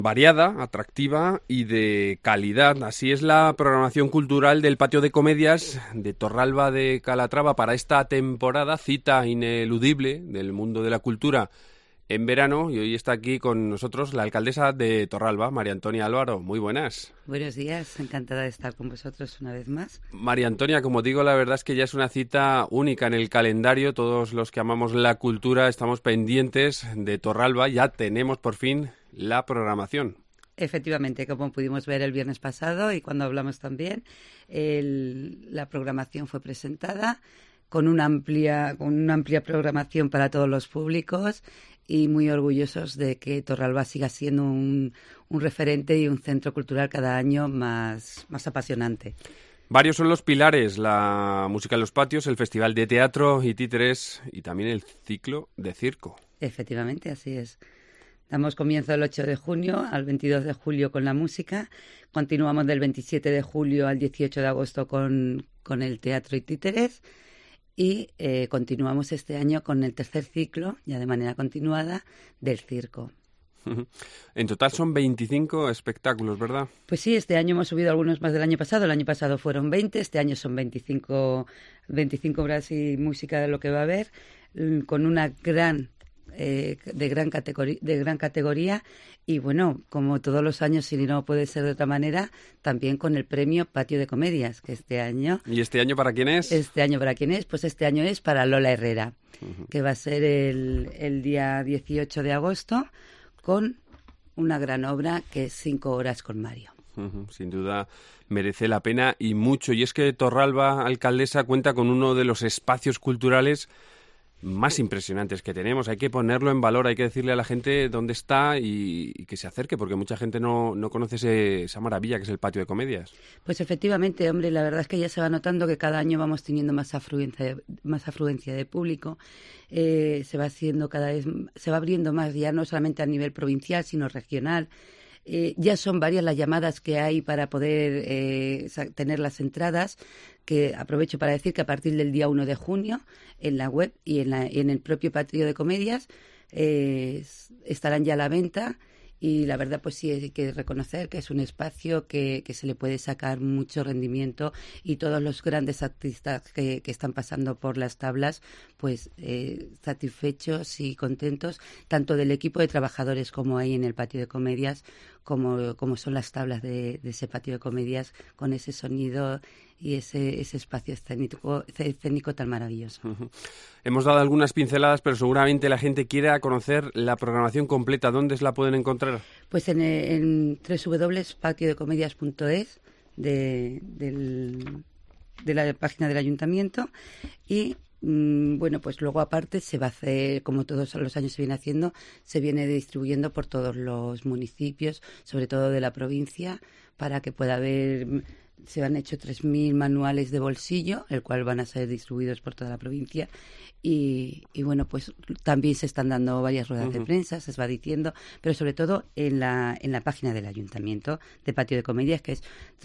Variada, atractiva y de calidad. Así es la programación cultural del Patio de Comedias de Torralba de Calatrava para esta temporada, cita ineludible del mundo de la cultura en verano. Y hoy está aquí con nosotros la alcaldesa de Torralba, María Antonia Álvaro. Muy buenas. Buenos días, encantada de estar con vosotros una vez más. María Antonia, como digo, la verdad es que ya es una cita única en el calendario. Todos los que amamos la cultura estamos pendientes de Torralba. Ya tenemos por fin la programación. Efectivamente, como pudimos ver el viernes pasado y cuando hablamos también, la programación fue presentada con una amplia programación para todos los públicos y muy orgullosos de que Torralba siga siendo un referente y un centro cultural cada año más apasionante. Varios son los pilares: la música en los patios, el festival de teatro y títeres y también el ciclo de circo. Efectivamente, así es. Damos comienzo el 8 de junio al 22 de julio con la música. Continuamos del 27 de julio al 18 de agosto con el teatro y títeres. Y continuamos este año con el tercer ciclo, ya de manera continuada, del circo. En total son 25 espectáculos, ¿verdad? Pues sí, este año hemos subido algunos más del año pasado. El año pasado fueron 20, este año son 25 obras y música de lo que va a haber, con una de gran categoría y bueno, como todos los años, si no puede ser de otra manera, también con el premio Patio de Comedias, que este año... ¿Y este año para quién es? Este año para quién es, pues este año es para Lola Herrera, que va a ser el día 18 de agosto con una gran obra que es 5 horas con Mario. Sin duda merece la pena y mucho, y es que Torralba, alcaldesa, cuenta con uno de los espacios culturales más impresionantes que tenemos. Hay que ponerlo en valor, hay que decirle a la gente dónde está y que se acerque, porque mucha gente no conoce esa maravilla que es el Patio de Comedias. Pues efectivamente, hombre, la verdad es que ya se va notando que cada año vamos teniendo más afluencia de público. Se va haciendo se va abriendo más, ya no solamente a nivel provincial, sino regional. Ya son varias las llamadas que hay para poder tener las entradas, que aprovecho para decir que a partir del día 1 de junio en la web y en el propio Patio de Comedias estarán ya a la venta. Y la verdad, pues sí, hay que reconocer que es un espacio que se le puede sacar mucho rendimiento y todos los grandes artistas que están pasando por las tablas, pues satisfechos y contentos, tanto del equipo de trabajadores como hay en el Patio de Comedias, como son las tablas de ese Patio de Comedias, con ese sonido y ese espacio escénico tan maravilloso. Hemos dado algunas pinceladas, pero seguramente la gente quiera conocer la programación completa. ¿Dónde la pueden encontrar? Pues en www.patiodecomedias.es de la página del ayuntamiento y bueno, pues luego aparte se va a hacer, como todos los años se viene haciendo, se viene distribuyendo por todos los municipios, sobre todo de la provincia, para que pueda haber... Se han hecho 3.000 manuales de bolsillo, el cual van a ser distribuidos por toda la provincia. Y bueno, pues también se están dando varias ruedas de prensa, se va diciendo, pero sobre todo en la página del Ayuntamiento de Patio de Comedias, que es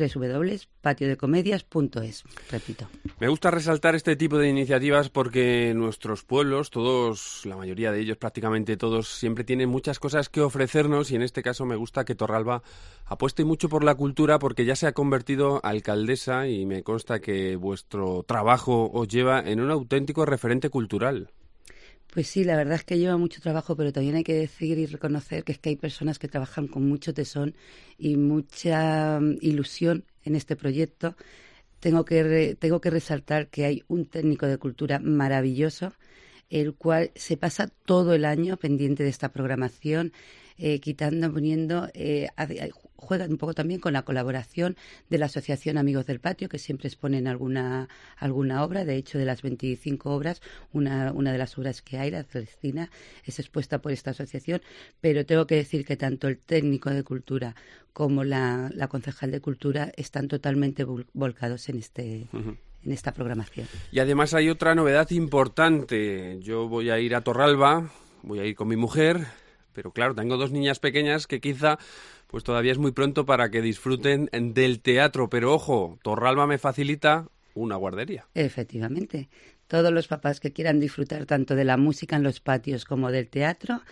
www.patiodecomedias.es, repito. Me gusta resaltar este tipo de iniciativas porque nuestros pueblos, todos, la mayoría de ellos, prácticamente todos, siempre tienen muchas cosas que ofrecernos y en este caso me gusta que Torralba apueste mucho por la cultura porque ya se ha convertido alcaldesa y me consta que vuestro trabajo os lleva en un auténtico referente cultural. Pues sí, la verdad es que lleva mucho trabajo, pero también hay que decir y reconocer que es que hay personas que trabajan con mucho tesón y mucha ilusión en este proyecto. Tengo que resaltar que hay un técnico de cultura maravilloso, el cual se pasa todo el año pendiente de esta programación, quitando, poniendo, juega un poco también con la colaboración de la Asociación Amigos del Patio, que siempre exponen alguna obra. De hecho, de las 25 obras, una de las obras que hay, la Celestina, es expuesta por esta asociación. Pero tengo que decir que tanto el técnico de cultura como la concejal de cultura están totalmente volcados en esta programación. Y además hay otra novedad importante. Yo voy a ir a Torralba, voy a ir con mi mujer, pero claro, tengo 2 niñas pequeñas que quizá pues todavía es muy pronto para que disfruten del teatro, pero ojo, Torralba me facilita una guardería. Efectivamente, todos los papás que quieran disfrutar tanto de la música en los patios como del teatro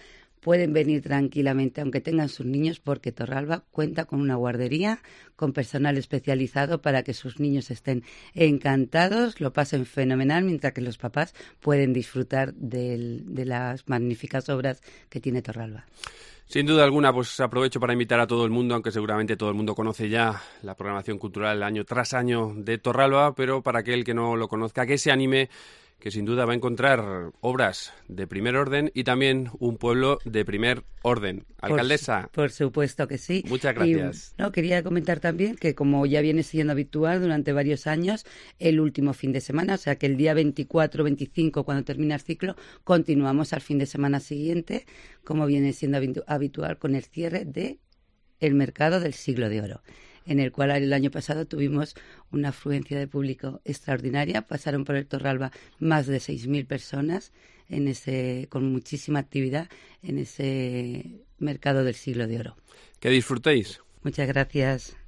pueden venir tranquilamente, aunque tengan sus niños, porque Torralba cuenta con una guardería, con personal especializado para que sus niños estén encantados, lo pasen fenomenal, mientras que los papás pueden disfrutar de las magníficas obras que tiene Torralba. Sin duda alguna, pues aprovecho para invitar a todo el mundo, aunque seguramente todo el mundo conoce ya la programación cultural año tras año de Torralba, pero para aquel que no lo conozca, que se anime, que sin duda va a encontrar obras de primer orden y también un pueblo de primer orden. Alcaldesa. Por supuesto que sí. Muchas gracias. Y, quería comentar también que, como ya viene siendo habitual durante varios años, el último fin de semana, o sea que el día 24-25, cuando termina el ciclo, continuamos al fin de semana siguiente, como viene siendo habitual, con el cierre de el Mercado del Siglo de Oro, en el cual el año pasado tuvimos una afluencia de público extraordinaria. Pasaron por el Torralba más de 6.000 personas con muchísima actividad en ese Mercado del Siglo de Oro. Que disfrutéis. Muchas gracias.